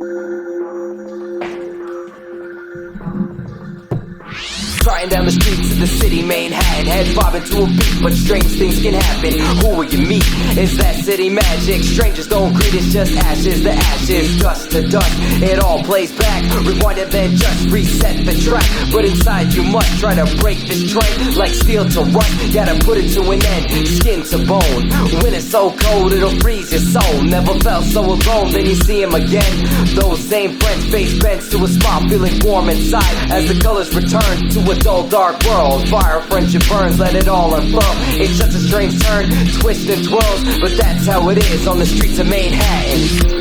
Riding down the streets of the city, Manhattan, head bobbing to a beat, but strange things can happen. Who will you meet? Is that city magic? Strangers don't greet, it's just ashes to ashes, dust to dust. It all plays back, rewind and then just reset the track. But inside you must try to break this train, like steel to rust. Gotta put it to an end, skin to bone. When it's so cold, it'll freeze your soul. Never felt so alone, then you see him again. Those same friends face bends to a spot, feeling warm inside as the colors return to a dull, dark world. Fire, friendship burns, let it all unfurl. It's just a strange turn, twist and twirls, but that's how it is on the streets of Manhattan.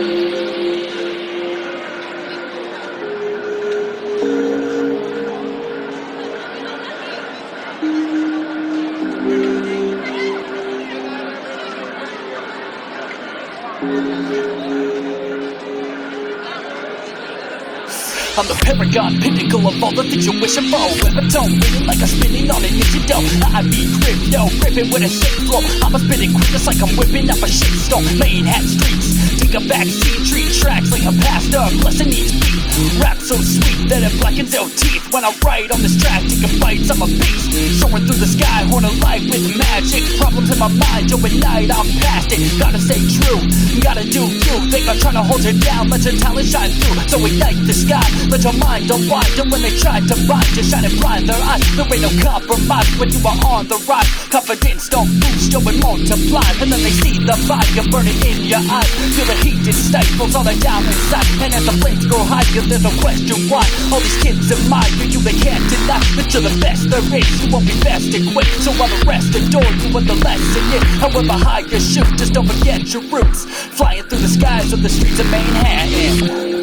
I'm the paragon, pinnacle of all the things you wish for. Epitome, winning like I'm spinning on an incident. I be crypto, ripping with a sick flow. I'm a spinning quick, just like I'm whipping up a shitstorm. Manhattan streets, take a backseat, treat tracks like a pastor, blessing each beat. Rap so sweet that it blackens your teeth. When I write on this track, taking bites, I'm a beast. Soaring through the sky, horn of light with magic. Problems in my mind, Joe at night, I'm past it. Gotta stay true, gotta do you. Think I'm trying to hold you down, let your talent shine through. So ignite the sky, let your mind unwind. And when they try to find you, shining blind their eyes. There ain't no compromise when you are on the rise. Confidence don't boost, you and multiply. And then they see the fire burning in your eyes. Feel the heat, it stifles all the down inside. And as the flames go higher, there's no question why all these kids admire you. They can't deny that you're the best there is. You won't be best equipped, so while the rest adore you with the lesson is. However high you shoot, just don't forget your roots. Flying through the skies of the streets of Manhattan.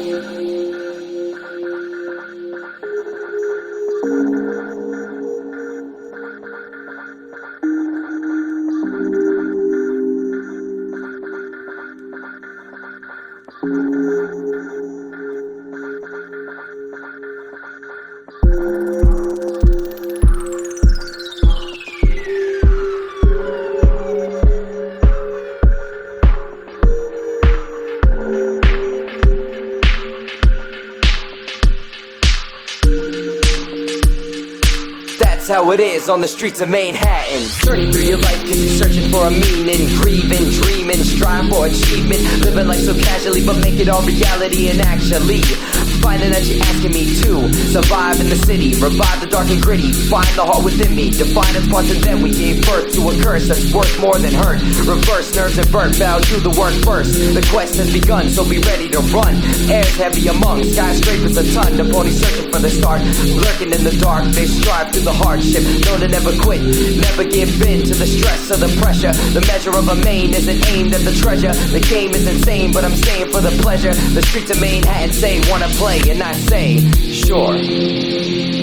That's how it is on the streets of Manhattan. Journey through your life cause you're searching for a meaning. Grieving, dreaming, strive for achievement. Living life so casually but make it all reality. And actually finding that you're asking me to survive in the city, revive the dark and gritty. Find the heart within me, define its parts, and then we gave birth to a curse that's worth more than hurt. Reverse nerves and burnt, bow, do the work first. The quest has begun, so be ready to run. Air's heavy among skyscrapers a ton. The pony searching for the start, lurking in the dark. They strive through the hardship, known to never quit, never give in to the stress or the pressure. The measure of a main isn't aimed at the treasure. The game is insane, but I'm staying for the pleasure. The streets of Manhattan say wanna play, and I say sure.